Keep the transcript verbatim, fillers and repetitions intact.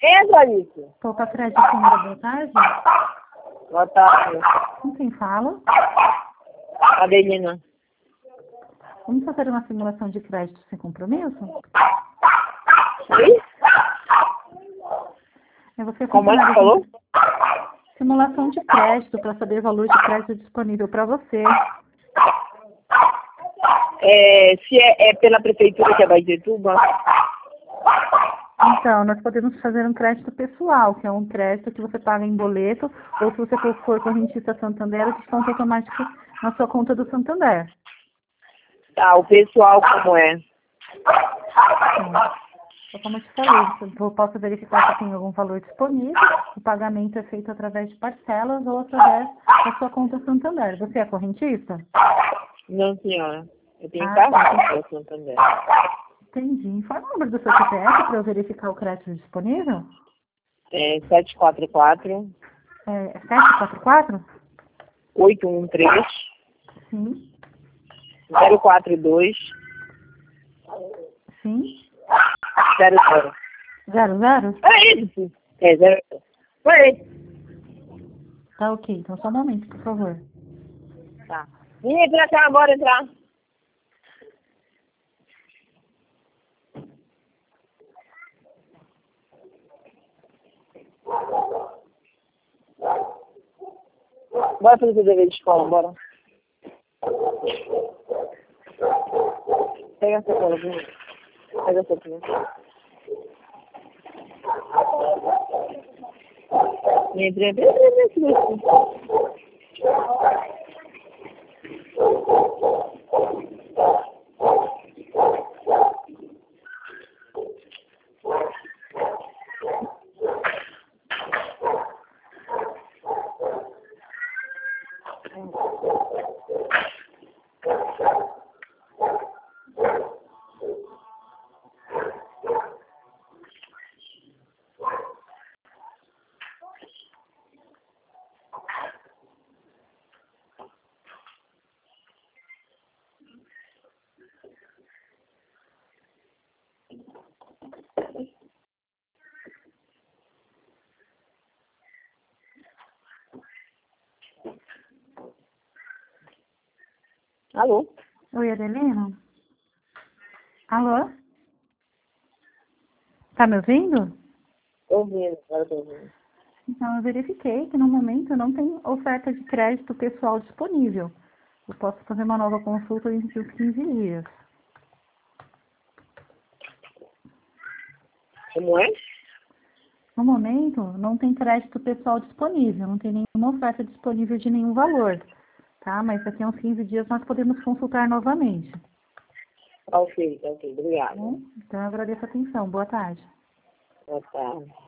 é, Clarice? Poupa Crédito Senhora, boa tarde. Boa tarde. Com quem fala? Adelina. Vamos fazer uma simulação de crédito sem compromisso? Oi? É você Como é que funcionário falou? de- Simulação de crédito para saber o valor de crédito disponível para você. É, se é, é pela prefeitura que é Baitetuba? Então, nós podemos fazer um crédito pessoal, que é um crédito que você paga em boleto, ou se você for for correntista Santander, o desconto automático na sua conta do Santander. Tá, o pessoal como é? Então, só como eu te falei, eu posso verificar se tem algum valor disponível, o pagamento é feito através de parcelas ou através da sua conta Santander. Você é correntista? Não, senhora. Eu tenho Ah, carro tá. com o Santander. Entendi. Informa o número do seu C P F para eu verificar o crédito disponível? É sete quatro quatro, É sete quatro quatro? oito um três, Sim. zero quatro dois, Sim. zero zero. Zero, zero? É isso. É, zero zero. Foi. Tá ok. Então só um momento, por favor. Tá. Vem entrar cá, bora entrar. Bora fazer o dever de escola, bora. Pega essa cola, viu? Pega essa aqui. Vem, vem, vem, vem, vem, vem. Alô? Oi, Adelina? Alô? Tá me ouvindo? Tô ouvindo, agora tô ouvindo. Então, eu verifiquei que no momento não tem oferta de crédito pessoal disponível. Eu posso fazer uma nova consulta entre os quinze dias. Como é? No momento, não tem crédito pessoal disponível, não tem nenhuma oferta disponível de nenhum valor, tá? Mas daqui a uns quinze dias nós podemos consultar novamente. Tá ok, tá ok. Tá Obrigada. bom? Então, eu agradeço a atenção. Boa tarde. Boa tarde.